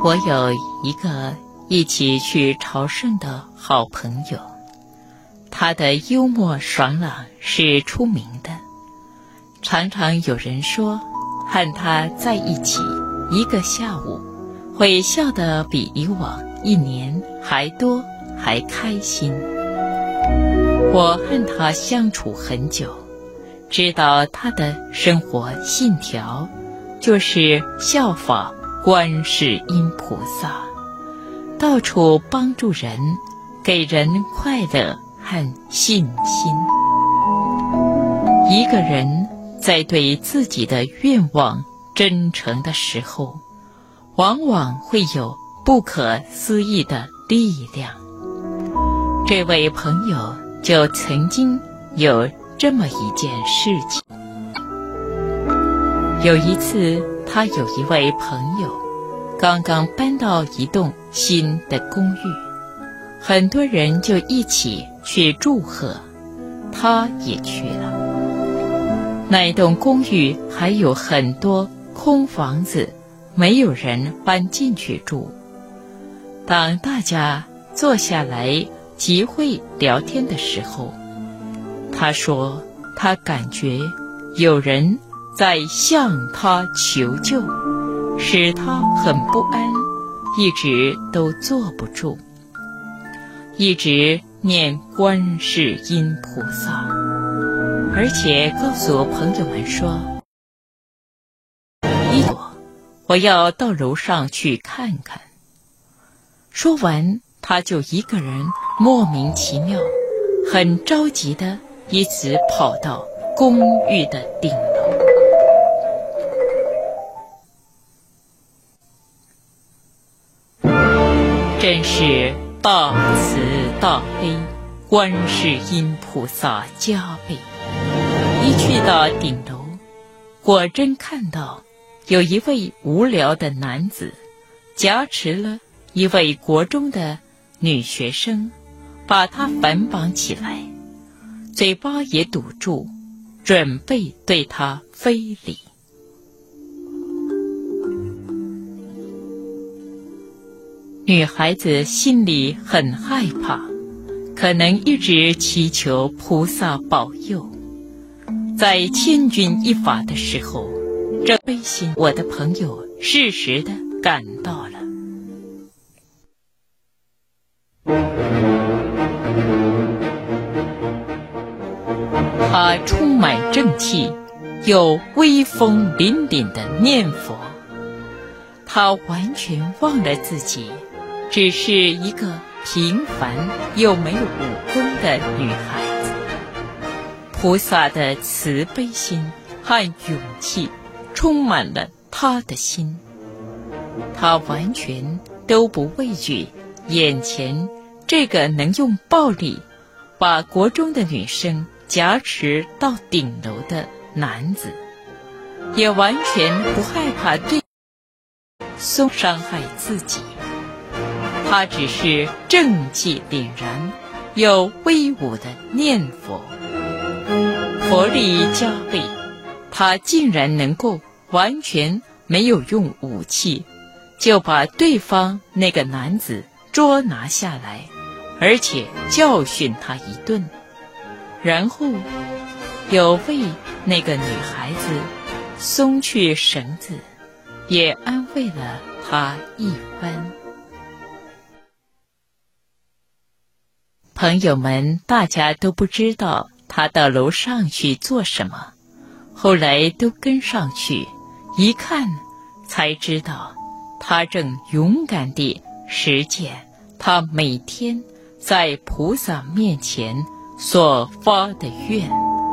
我有一个一起去朝圣的好朋友，他的幽默爽朗是出名的，常常有人说和他在一起一个下午会笑得比以往一年还多还开心。我和他相处很久，知道他的生活信条就是效法观世音菩萨，到处帮助人，给人快乐和信心。一个人在对自己的愿望真诚的时候，往往会有不可思议的力量。这位朋友就曾经有这么一件事情。有一次，他有一位朋友刚刚搬到一栋新的公寓，很多人就一起去祝贺，他也去了。那栋公寓还有很多空房子，没有人搬进去住。当大家坐下来集会聊天的时候，他说他感觉有人在向他求救，使他很不安，一直都坐不住，一直念观世音菩萨，而且告诉朋友们说，我要到楼上去看看。说完，他就一个人莫名其妙很着急地一直跑到公寓的顶楼。真是大慈大悲，观世音菩萨加倍。一去到顶楼，果真看到有一位无聊的男子挟持了一位国中的女学生，把她反绑起来，嘴巴也堵住，准备对她非礼。女孩子心里很害怕，可能一直祈求菩萨保佑。在千钧一发的时候，这悲心我的朋友适时地赶到了。他充满正气，又威风凛凛地念佛。他完全忘了自己只是一个平凡又没有武功的女孩子。菩萨的慈悲心和勇气充满了他的心，他完全都不畏惧眼前这个能用暴力把国中的女生挟持到顶楼的男子，也完全不害怕对手伤害自己。他只是正气凛然又威武的念佛，佛力加倍，他竟然能够完全没有用武器就把对方那个男子捉拿下来，而且教训他一顿，然后有为那个女孩子松去绳子，也安慰了她一番。朋友们大家都不知道他到楼上去做什么，后来都跟上去，一看才知道他正勇敢地实践他每天在菩萨面前所发的愿。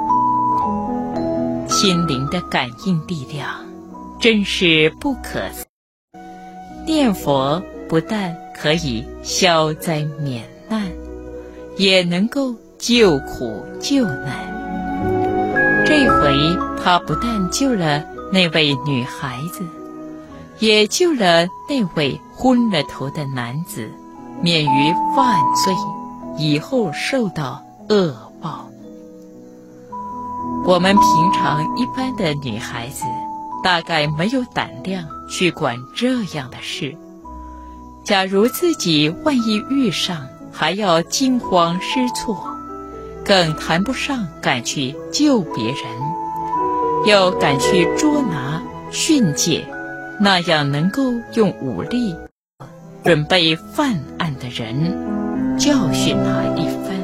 心灵的感应力量真是不可思议。念佛不但可以消灾免难，也能够救苦救难。这回他不但救了那位女孩子，也救了那位昏了头的男子，免于犯罪，以后受到恶报。我们平常一般的女孩子大概没有胆量去管这样的事， 假如自己万一遇上，还要惊慌失措，更谈不上敢去救别人，又敢去捉拿训诫那样能够用武力准备犯案的人，教训他一番。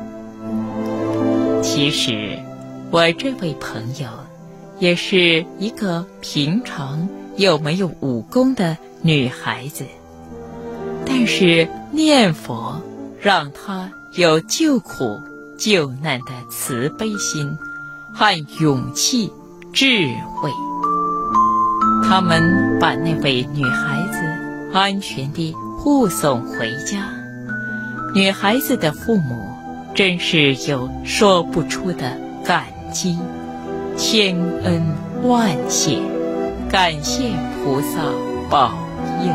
其实我这位朋友也是一个平常又没有武功的女孩子，但是念佛让她有救苦救难的慈悲心和勇气智慧。他们把那位女孩子安全地护送回家，女孩子的父母真是有说不出的感激，千恩万谢，感谢菩萨保佑。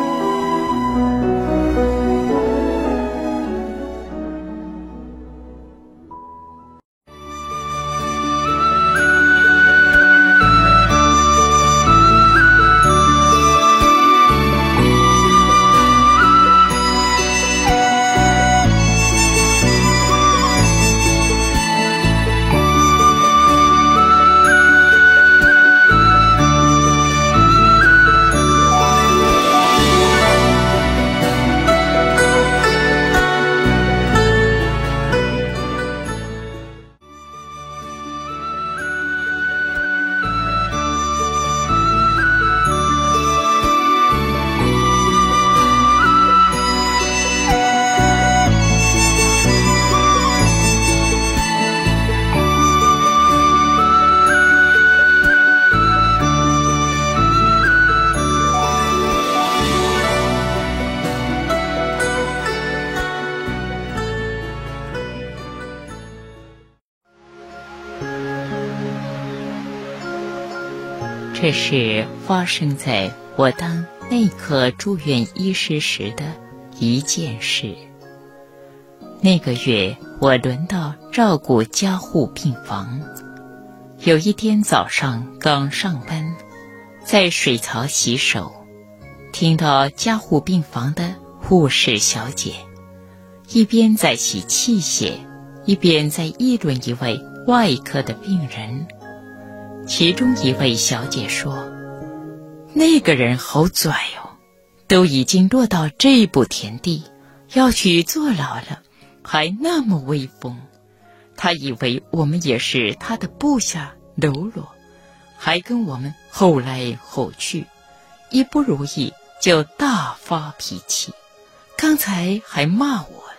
这是发生在我当内科住院医师时的一件事。那个月我轮到照顾加护病房，有一天早上刚上班，在水槽洗手，听到加护病房的护士小姐一边在洗器械，一边在议论一位外科的病人。其中一位小姐说，那个人好拽哦，都已经落到这步田地，要去坐牢了，还那么威风。他以为我们也是他的部下喽啰，还跟我们吼来吼去，一不如意就大发脾气，刚才还骂我了。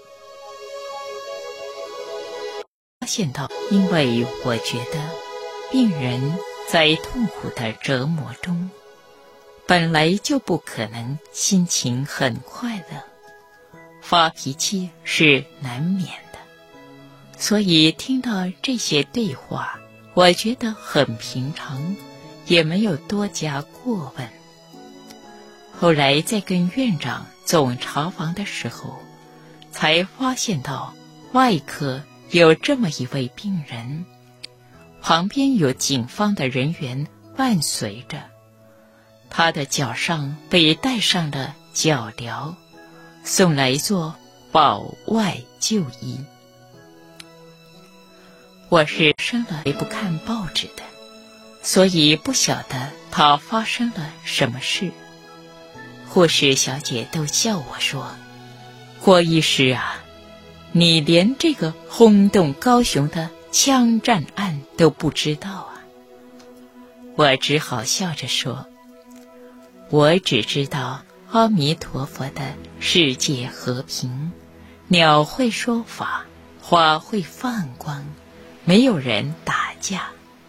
发现到，因为我觉得病人在痛苦的折磨中，本来就不可能心情很快乐，发脾气是难免的。所以听到这些对话，我觉得很平常，也没有多加过问。后来在跟院长总查房的时候，才发现到外科有这么一位病人，旁边有警方的人员伴随着，他的脚上被戴上了脚镣，送来做保外就医。我是生了不看报纸的，所以不晓得他发生了什么事。护士小姐都笑我说，郭医师啊，你连这个轰动高雄的枪战案都不知道啊。我只好笑着说，我只知道阿弥陀佛的世界和平，鸟会说法，花会放光，没有人打架。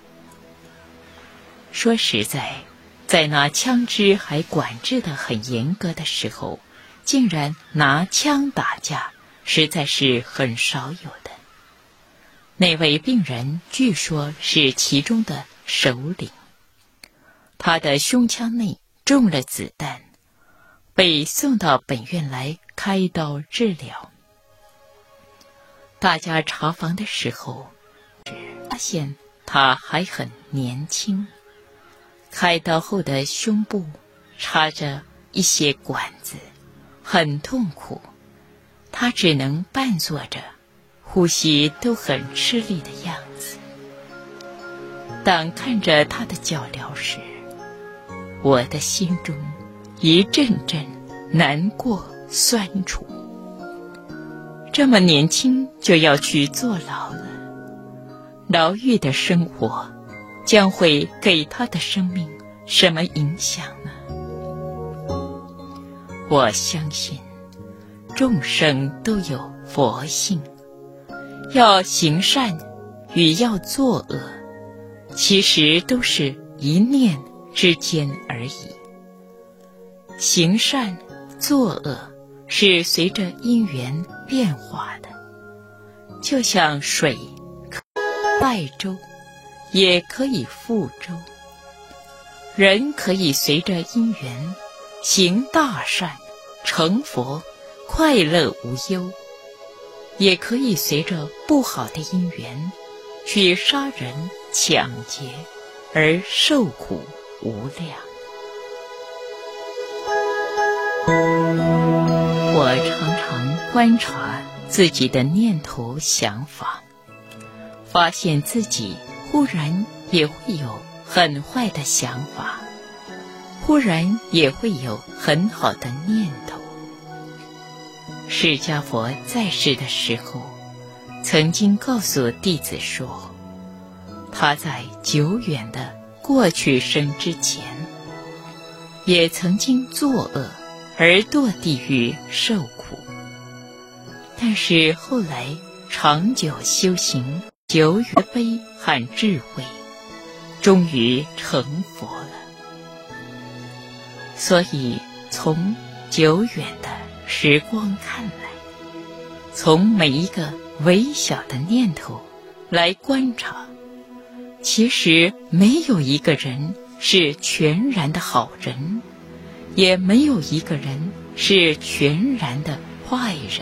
说实在，在那枪支还管制得很严格的时候，竟然拿枪打架，实在是很少有的。那位病人据说是其中的首领，他的胸腔内中了子弹，被送到本院来开刀治疗。大家查房的时候，发现他还很年轻，开刀后的胸部插着一些管子， 很痛苦，他只能半坐着，呼吸都很吃力的样子。当看着他的脚镣时，我的心中一阵阵难过酸楚。这么年轻就要去坐牢了，牢狱的生活将会给他的生命什么影响呢？我相信众生都有佛性，要行善与要作恶，其实都是一念之间而已。行善作恶是随着因缘变化的，就像水可以载舟，也可以覆舟。人可以随着因缘行大善，成佛，快乐无忧，也可以随着不好的因缘去杀人抢劫，而受苦无量。我常常观察自己的念头想法，发现自己忽然也会有很坏的想法，忽然也会有很好的念头。释迦佛在世的时候，曾经告诉弟子说，他在久远的过去生之前，也曾经作恶而堕地狱受苦，但是后来长久修行，久远悲和智慧，终于成佛了。所以从久远的时光看来，从每一个微小的念头来观察，其实没有一个人是全然的好人，也没有一个人是全然的坏人。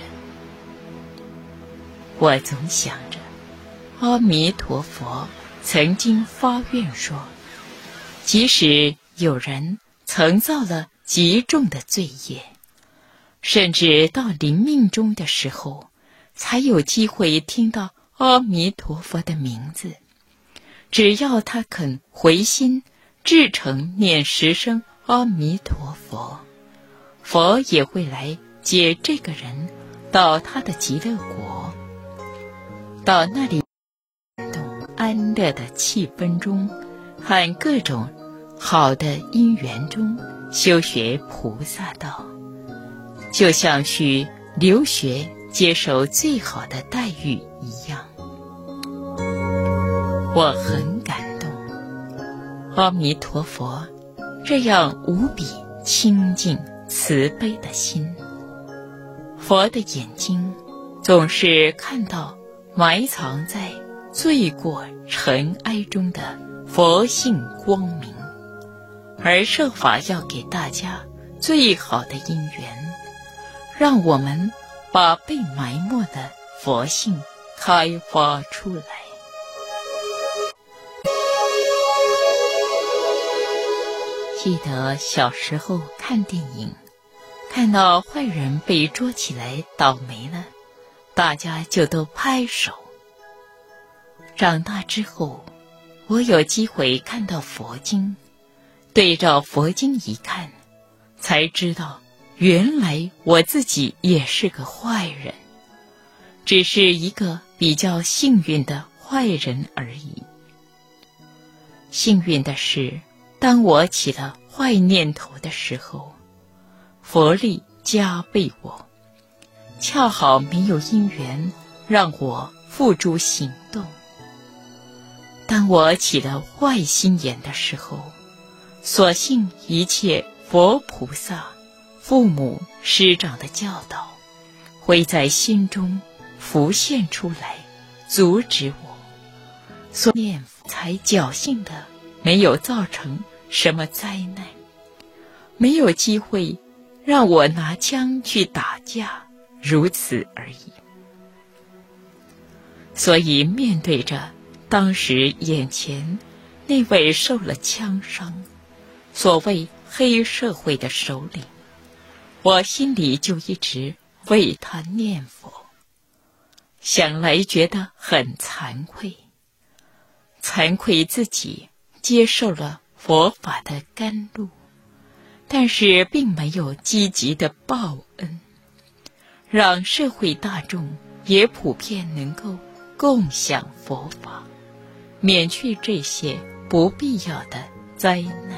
我总想着，阿弥陀佛曾经发愿说，即使有人曾造了极重的罪业，甚至到临命终的时候才有机会听到阿弥陀佛的名字，只要他肯回心至诚念10声阿弥陀佛，佛也会来接这个人到他的极乐国，到那里安乐的气氛中，和各种好的因缘中修学菩萨道，就像去留学接受最好的待遇一样。我很感动，阿弥陀佛这样无比清净慈悲的心。佛的眼睛总是看到埋藏在罪过尘埃中的佛性光明，而设法要给大家最好的因缘，让我们把被埋没的佛性开发出来。记得小时候看电影，看到坏人被捉起来倒霉了，大家就都拍手。长大之后，我有机会看到佛经，对照佛经一看，才知道原来我自己也是个坏人，只是一个比较幸运的坏人而已。幸运的是，当我起了坏念头的时候，佛力加倍我，恰好没有因缘让我付诸行动。当我起了坏心眼的时候，所幸一切佛菩萨、父母师长的教导会在心中浮现出来，阻止我，所以念佛才侥幸的没有造成什么灾难，没有机会让我拿枪去打架，如此而已。所以面对着当时眼前那位受了枪伤，所谓黑社会的首领， 我心里就一直为他念佛，想来觉得很惭愧，惭愧自己接受了佛法的甘露，但是并没有积极的报恩，让社会大众也普遍能够共享佛法，免去这些不必要的灾难。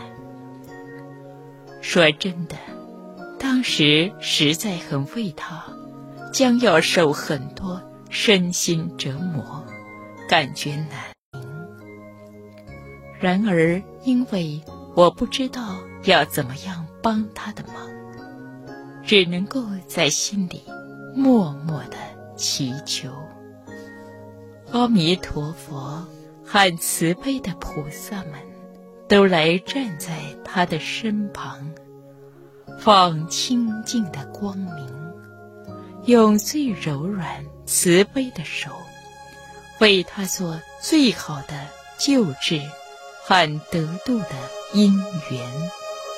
说真的，当时实在很为他将要受很多身心折磨感觉难明。然而因为我不知道要怎么样帮他的忙，只能够在心里默默地祈求阿弥陀佛和慈悲的菩萨们都来站在他的身旁，放清净的光明，用最柔软慈悲的手为他做最好的救治和得度的因缘。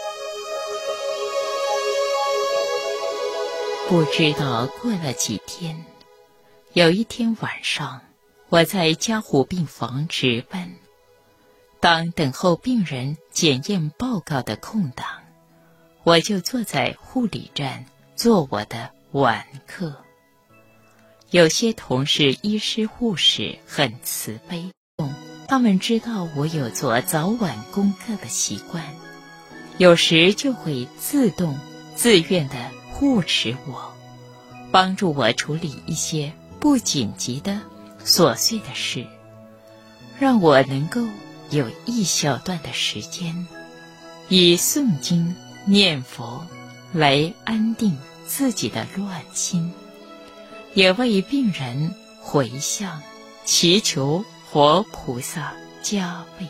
不知道过了几天，有一天晚上，我在加护病房值班，当等候病人检验报告的空档，我就坐在护理站做我的晚课。有些同事、医师、护士很慈悲，他们知道我有做早晚功课的习惯，有时就会自动自愿地护持我，帮助我处理一些不紧急的琐碎的事，让我能够有一小段的时间以诵经念佛来安定自己的乱心，也为病人回向祈求佛菩萨加倍。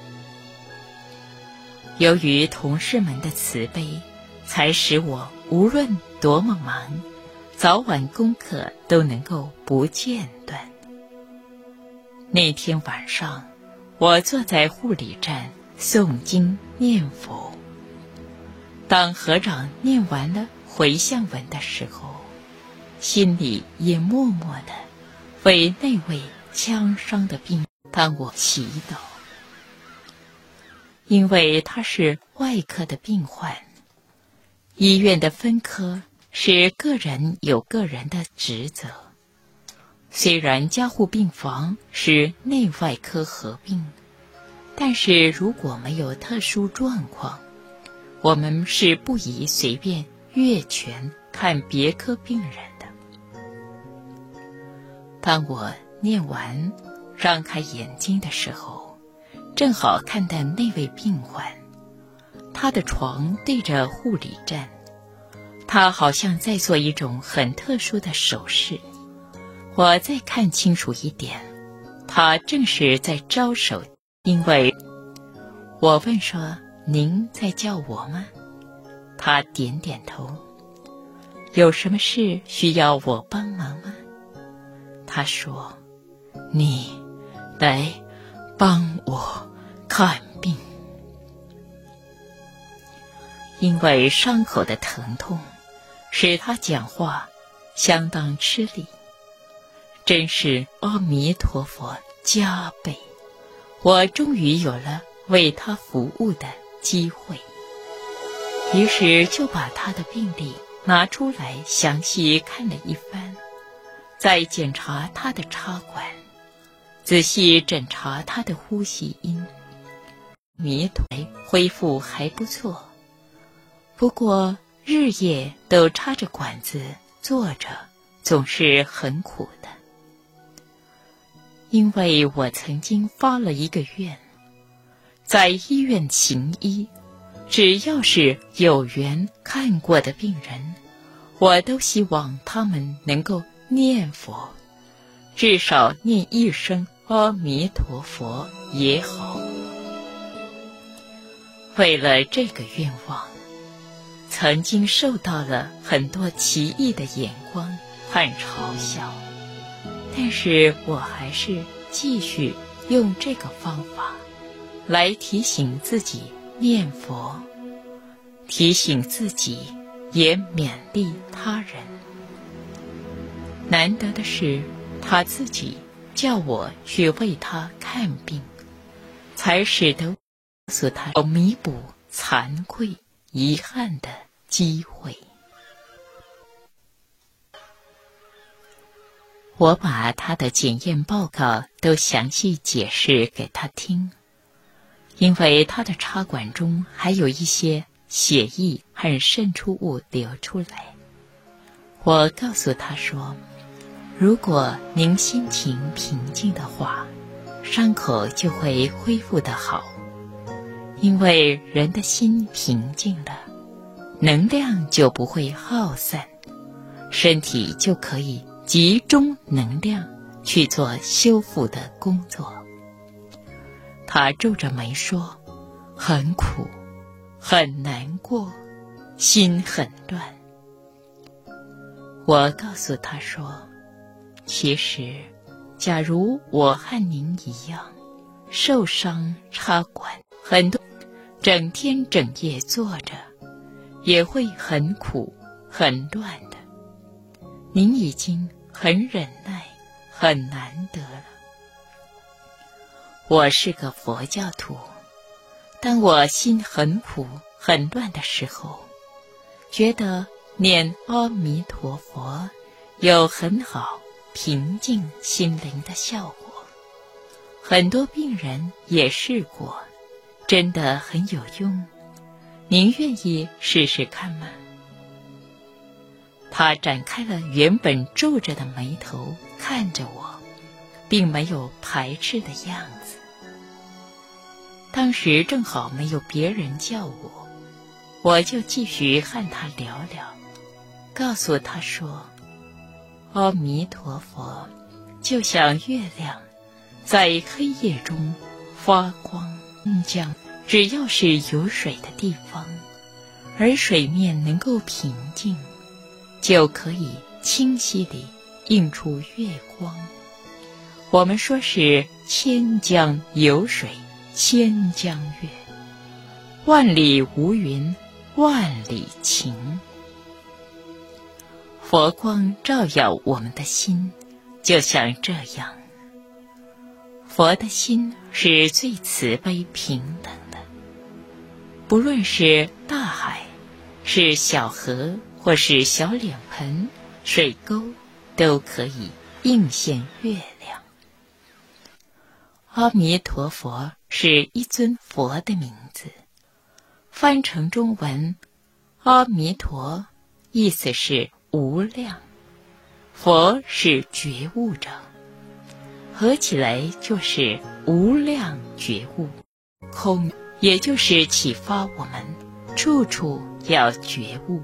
由于同事们的慈悲，才使我无论多么忙，早晚功课都能够不间断。那天晚上，我坐在护理站诵经念佛，当和尚念完了回向文的时候，心里也默默地为那位枪伤的病当我祈祷。因为他是外科的病患，医院的分科是个人有个人的职责。虽然加护病房是内外科合并，但是如果没有特殊状况，我们是不宜随便越权看别科病人的。当我念完张开眼睛的时候，正好看到那位病患，他的床对着护理站，他好像在做一种很特殊的手势。我再看清楚一点，他正是在招手。因为我问说：“您在叫我吗？”他点点头。有什么事需要我帮忙吗？他说：“你来帮我看病。”因为伤口的疼痛使他讲话相当吃力，真是阿弥陀佛加倍，我终于有了为他服务的机会。于是就把他的病历拿出来详细看了一番，再检查他的插管，仔细诊查他的呼吸音，弥陀恢复还不错，不过日夜都插着管子坐着，总是很苦的。因为我曾经发了一个愿，在医院行医，只要是有缘看过的病人，我都希望他们能够念佛，至少念一声阿弥陀佛也好。为了这个愿望，曾经受到了很多奇异的眼光和嘲笑，但是我还是继续用这个方法来提醒自己念佛，提醒自己也勉励他人。难得的是，他自己叫我去为他看病，才使得我告诉他有弥补惭愧遗憾的机会。我把他的检验报告都详细解释给他听，因为他的插管中还有一些血液和渗出物流出来。我告诉他说，如果您心情平静的话，伤口就会恢复得好。因为人的心平静了，能量就不会耗散，身体就可以集中能量去做修复的工作。他皱着眉说，很苦，很难过，心很乱。我告诉他说，其实假如我和您一样受伤插管，很多整天整夜坐着也会很苦很乱的。您已经很忍耐，很难得了。我是个佛教徒，当我心很苦很乱的时候，觉得念阿弥陀佛有很好平静心灵的效果。很多病人也试过，真的很有用。您愿意试试看吗？他展开了原本皱着的眉头看着我，并没有排斥的样子。当时正好没有别人叫我，我就继续和他聊聊，告诉他说，阿弥陀佛就像月亮在黑夜中发光将，只要是有水的地方，而水面能够平静，就可以清晰地映出月光。我们说是千江有水千江月，万里无云万里晴。佛光照耀我们的心，就像这样。佛的心是最慈悲平等的，不论是大海，是小河，或是小脸盆、水沟，都可以映现月亮。阿弥陀佛是一尊佛的名字，翻成中文，阿弥陀意思是无量，佛是觉悟者，合起来就是无量觉悟。空也就是启发我们处处要觉悟。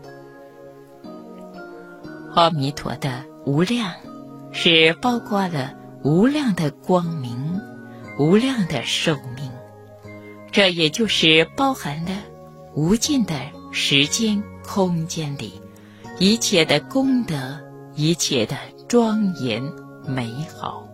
阿弥陀的无量是包括了无量的光明，无量的寿命，这也就是包含了无尽的时间空间里一切的功德，一切的庄严美好。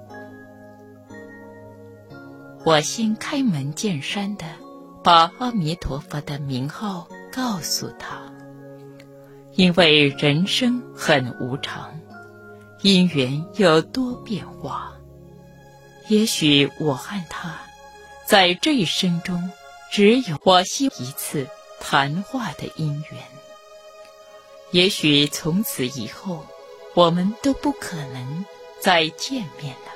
我先开门见山的把阿弥陀佛的名号告诉他，因为人生很无常，因缘有多变化，也许我和他在这一生中只有我希一次谈话的因缘，也许从此以后我们都不可能再见面了。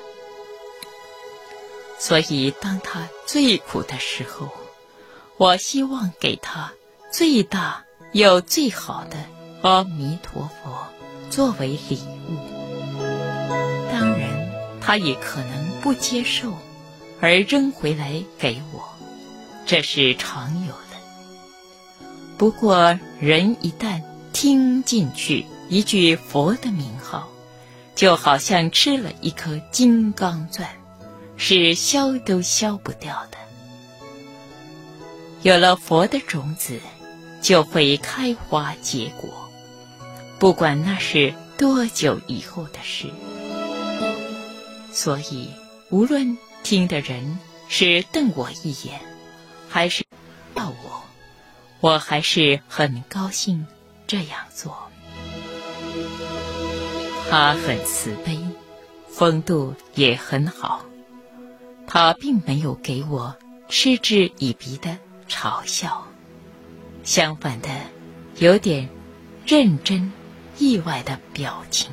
所以当他最苦的时候，我希望给他最大又最好的阿弥陀佛作为礼物。当然他也可能不接受而扔回来给我，这是常有的。不过人一旦听进去一句佛的名号，就好像吃了一颗金刚钻，是消都消不掉的。有了佛的种子，就会开花结果，不管那是多久以后的事。所以无论听的人是瞪我一眼，还是笑我，我还是很高兴这样做。他很慈悲，风度也很好，他并没有给我嗤之以鼻的嘲笑，相反的，有点认真意外的表情。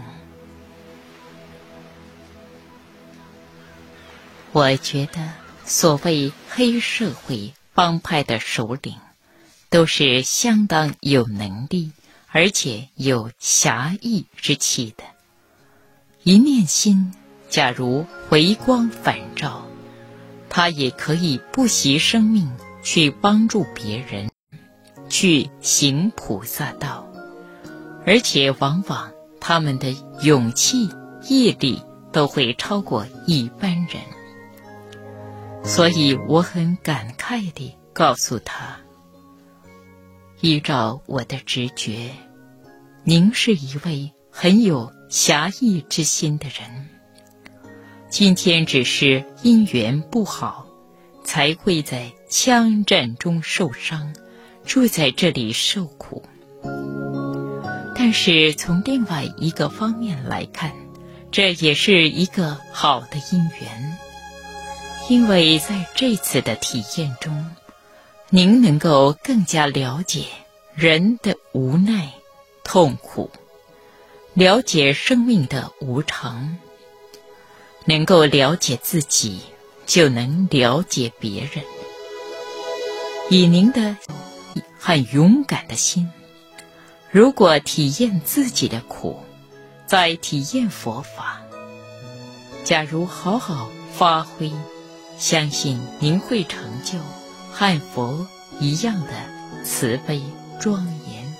我觉得所谓黑社会帮派的首领都是相当有能力而且有侠义之气的。一念心假如回光返照，他也可以不惜生命去帮助别人，去行菩萨道，而且往往他们的勇气毅力都会超过一般人。所以我很感慨地告诉他，依照我的直觉，您是一位很有侠义之心的人，今天只是因缘不好，才会在枪战中受伤，住在这里受苦。但是从另外一个方面来看，这也是一个好的因缘，因为在这次的体验中，您能够更加了解人的无奈、痛苦，了解生命的无常，能够了解自己，就能了解别人。以您的很勇敢的心，如果体验自己的苦，再体验佛法，假如好好发挥，相信您会成就和佛一样的慈悲庄严。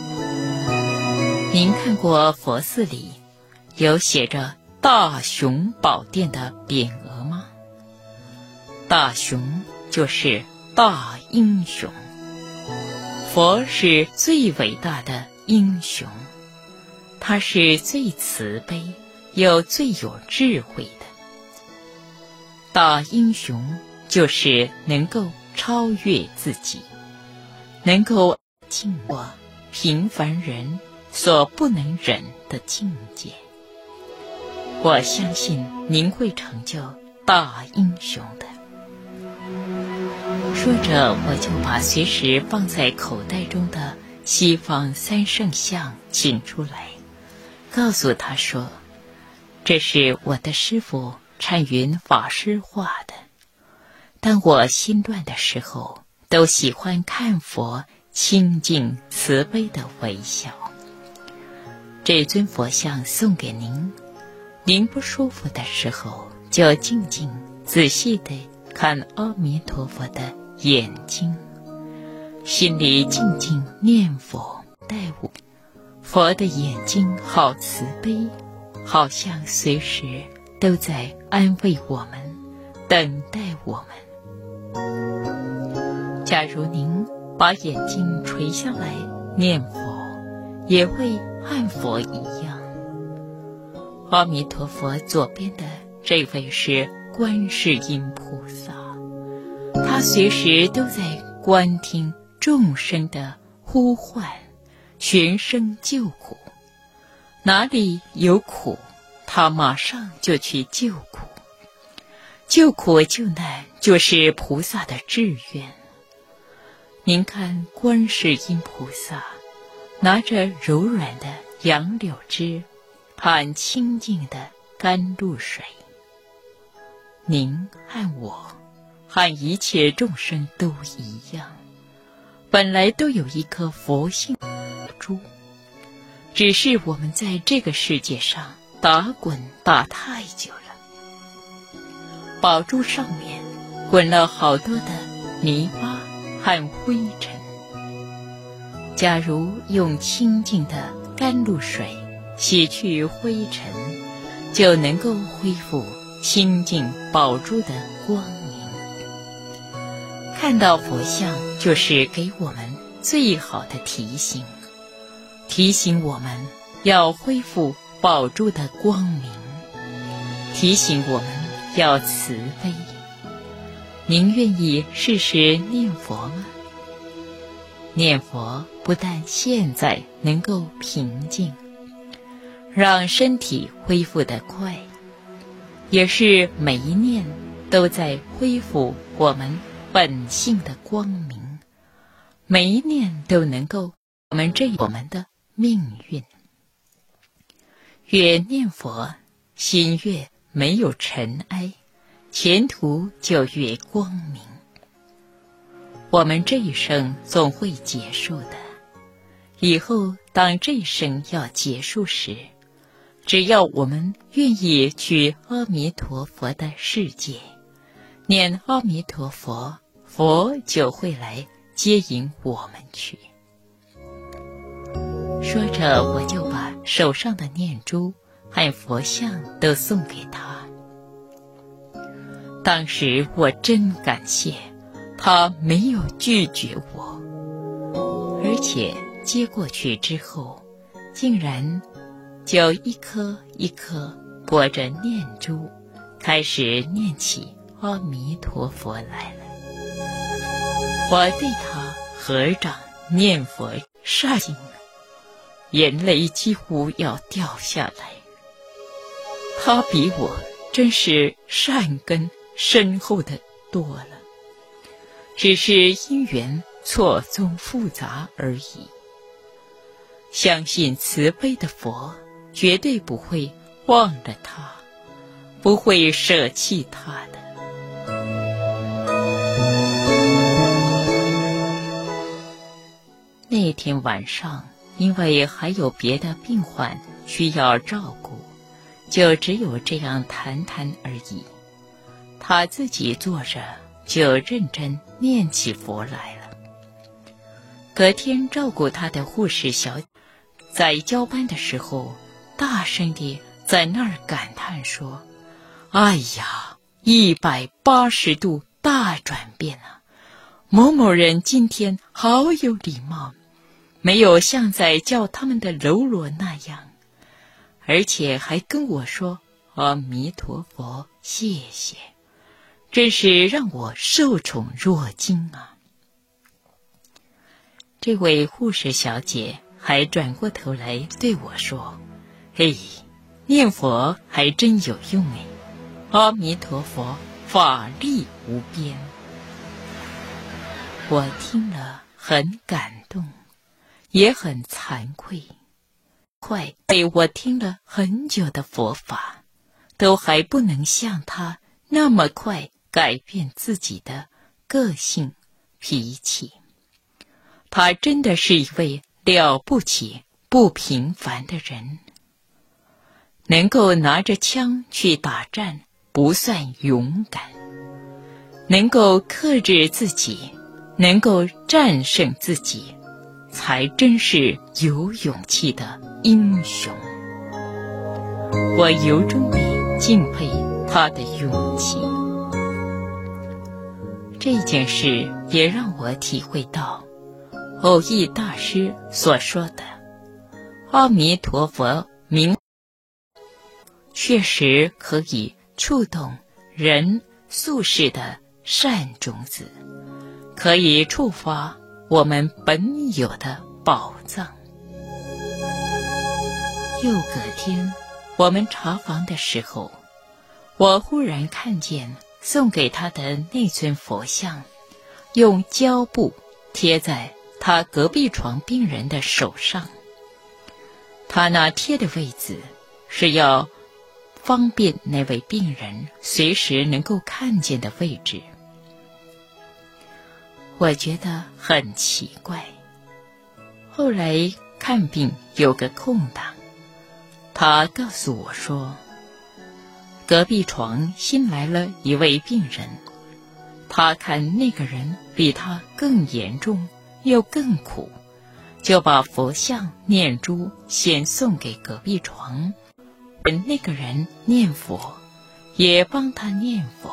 您看过佛寺里有写着大雄宝殿的匾额吗？大雄就是大英雄，佛是最伟大的英雄，他是最慈悲又最有智慧的。大英雄就是能够超越自己，能够经过平凡人所不能忍的境界。我相信您会成就大英雄的。说着，我就把随时放在口袋中的西方三圣像请出来，告诉他说，这是我的师父禅云法师画的。当我心乱的时候，都喜欢看佛清净慈悲的微笑。这尊佛像送给您，您不舒服的时候，就静静仔细地看阿弥陀佛的眼睛，心里静静念佛待我。佛的眼睛好慈悲，好像随时都在安慰我们，等待我们。假如您把眼睛垂下来念佛，也会和佛一样。阿弥陀佛左边的这位是观世音菩萨，他随时都在观听众生的呼唤，寻声救苦。哪里有苦，他马上就去救苦。救苦救难就是菩萨的志愿。您看观世音菩萨拿着柔软的杨柳枝和清净的甘露水，您和我和一切众生都一样，本来都有一颗佛性珠，只是我们在这个世界上打滚打太久了，宝珠上面滚了好多的泥巴和灰尘。假如用清净的甘露水洗去灰尘，就能够恢复清净宝珠的光明。看到佛像就是给我们最好的提醒，提醒我们要恢复宝珠的光明，提醒我们要慈悲。您愿意试试念佛吗？ 念佛不但现在能够平静，让身体恢复得快，也是每一念都在恢复我们本性的光明，每一念都能够我们的命运。越念佛，心越没有尘埃，前途就越光明。我们这一生总会结束的，以后当这一生要结束时，只要我们愿意去阿弥陀佛的世界，念阿弥陀佛，佛就会来接引我们去。说着，我就把手上的念珠和佛像都送给他。当时我真感谢他没有拒绝我，而且接过去之后，竟然就一颗一颗拨着念珠，开始念起阿弥陀佛来了。我对他合掌念佛煞劲，眼泪几乎要掉下来。他比我真是善根深厚的多了，只是因缘错综复杂而已。相信慈悲的佛绝对不会忘了他，不会舍弃他的。那天晚上，因为还有别的病患需要照顾，就只有这样谈谈而已。他自己坐着就认真念起佛来了。隔天照顾他的护士小姐在交班的时候，大声地在那儿感叹说：“哎呀，180度大转变啊！某某人今天好有礼貌，没有像在叫他们的喽啰那样，而且还跟我说阿弥陀佛，谢谢，真是让我受宠若惊啊！”这位护士小姐还转过头来对我说：“嘿，念佛还真有用哎，阿弥陀佛法力无边。”我听了很感动，也很惭愧。被我听了很久的佛法，都还不能像他那么快改变自己的个性脾气。他真的是一位了不起不平凡的人。能够拿着枪去打战不算勇敢，能够克制自己，能够战胜自己，才真是有勇气的英雄。我由衷地敬佩他的勇气。这件事也让我体会到蕅益大师所说的阿弥陀佛名确实可以触动人宿世的善种子，可以触发我们本有的宝藏。又隔天我们查房的时候，我忽然看见送给他的那尊佛像用胶布贴在他隔壁床病人的手上。他那贴的位置是要方便那位病人随时能够看见的位置。我觉得很奇怪。后来看病有个空档，他告诉我说，隔壁床新来了一位病人，他看那个人比他更严重又更苦，就把佛像念珠先送给隔壁床，那个人念佛，也帮他念佛。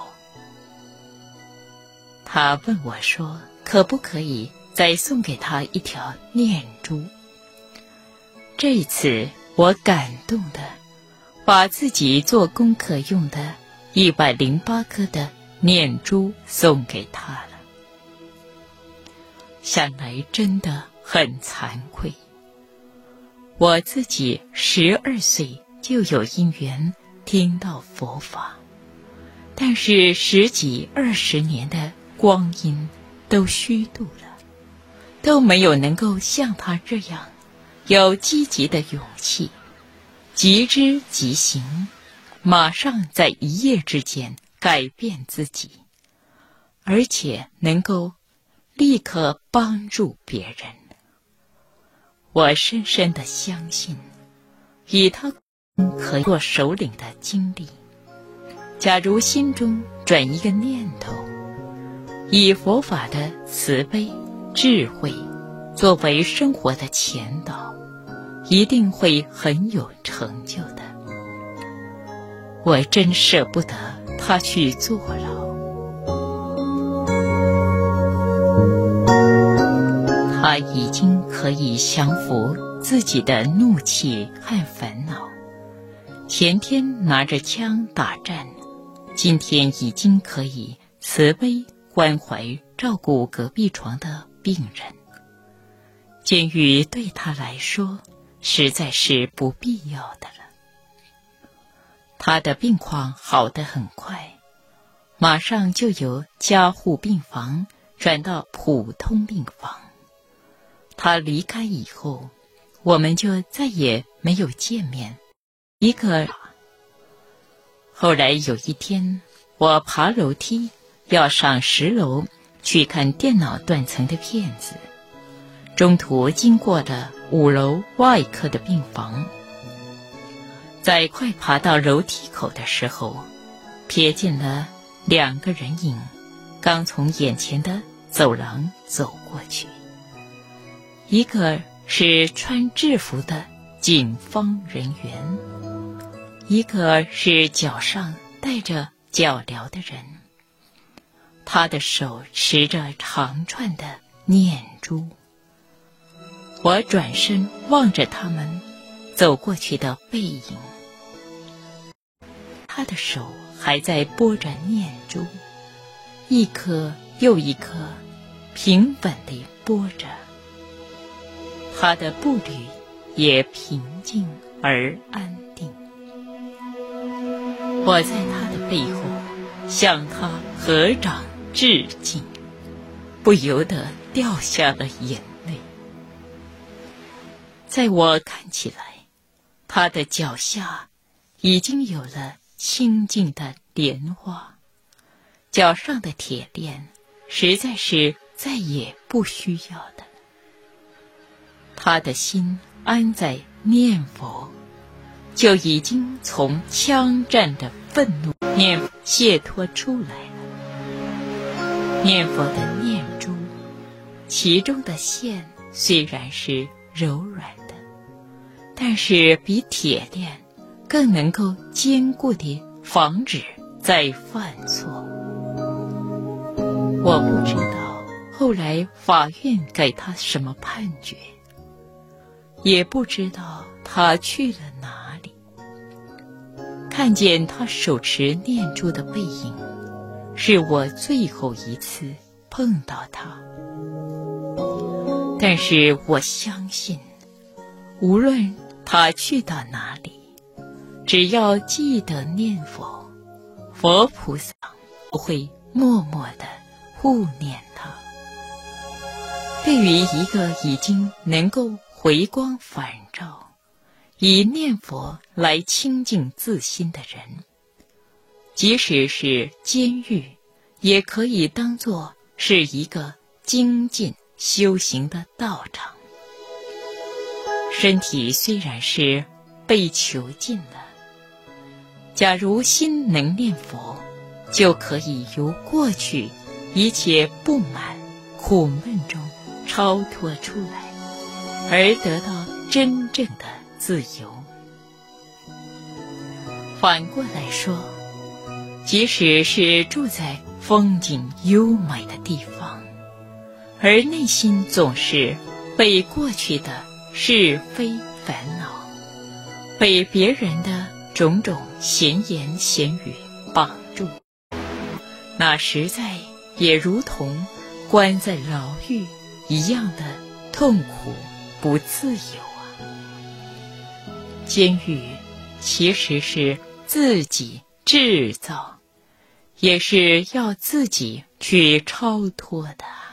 他问我说，可不可以再送给他一条念珠？这次我感动的把自己做功课用的108颗的念珠送给他了。 想来真的很惭愧。我自己12岁就有因缘听到佛法，但是10几20年的光阴都虚度了，都没有能够像他这样有积极的勇气，即知即行，马上在一夜之间改变自己，而且能够立刻帮助别人。我深深地相信，以他可做首领的经历，假如心中转一个念头，以佛法的慈悲智慧作为生活的前导，一定会很有成就的。我真舍不得他去坐牢。他已经可以降服自己的怒气和烦恼，前天拿着枪打战，今天已经可以慈悲关怀照顾隔壁床的病人。监狱对他来说实在是不必要的了。他的病况好得很快，马上就由加护病房转到普通病房。他离开以后，我们就再也没有见面。后来有一天，我爬楼梯要上10楼去看电脑断层的片子，中途经过了5楼外科的病房。在快爬到楼梯口的时候，瞥见了2个人影，刚从眼前的走廊走过去。一个是穿制服的警方人员，一个是脚上戴着脚镣的人，他的手持着长串的念珠。我转身望着他们走过去的背影，他的手还在拨着念珠，一颗又一颗平稳地拨着，他的步履也平静而安定。我在他的背后向他合掌致敬，不由得掉下了眼泪。在我看起来，他的脚下已经有了清净的莲花，脚上的铁链实在是再也不需要的。他的心安在念佛，就已经从枪战的愤怒解脱出来了。念佛的念珠，其中的线虽然是柔软的，但是比铁链更能够坚固地防止再犯错。我不知道后来法院给他什么判决，也不知道他去了哪里。看见他手持念珠的背影，是我最后一次碰到他。但是我相信，无论他去到哪里，只要记得念佛，佛菩萨不会默默地护念他。对于一个已经能够回光返照，以念佛来清净自心的人，即使是监狱，也可以当作是一个精进修行的道场。身体虽然是被囚禁了，假如心能念佛，就可以由过去一切不满苦闷中超脱出来，而得到真正的自由。反过来说，即使是住在风景优美的地方，而内心总是被过去的是非烦恼，被别人的种种闲言闲语绑住，那实在也如同关在牢狱一样的痛苦不自由啊。监狱其实是自己制造，也是要自己去超脱的。